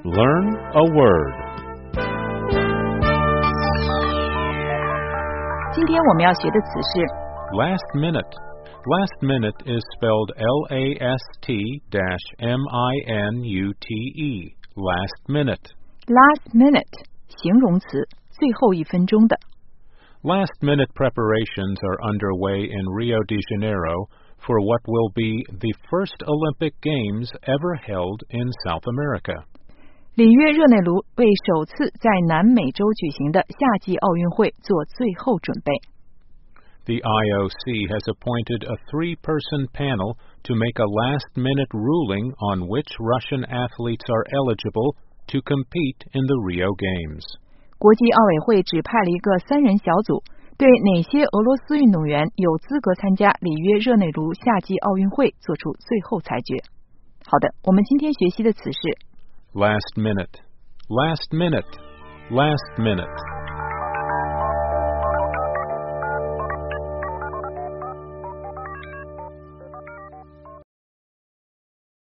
Learn a word. 今天我们要学的词是 Last minute. Last minute is spelled L-A-S-T-M-I-N-U-T-E. Last minute. last minute 形容词，最后一分钟的。 Last minute preparations are underway in Rio de Janeiro for what will be the first Olympic Games ever held in South America. 里约热内卢为首次在南美洲举行的夏季奥运会做最后准备。 The IOC has appointed a three-person panel to make a last-minute ruling on which Russian athletes are eligible to compete in the Rio Games. 国际奥委会指派了一个3人小组，对哪些俄罗斯运动员有资格参加里约热内卢夏季奥运会做出最后裁决。好的，我们今天学习的词是 Last minute. Last minute. Last minute.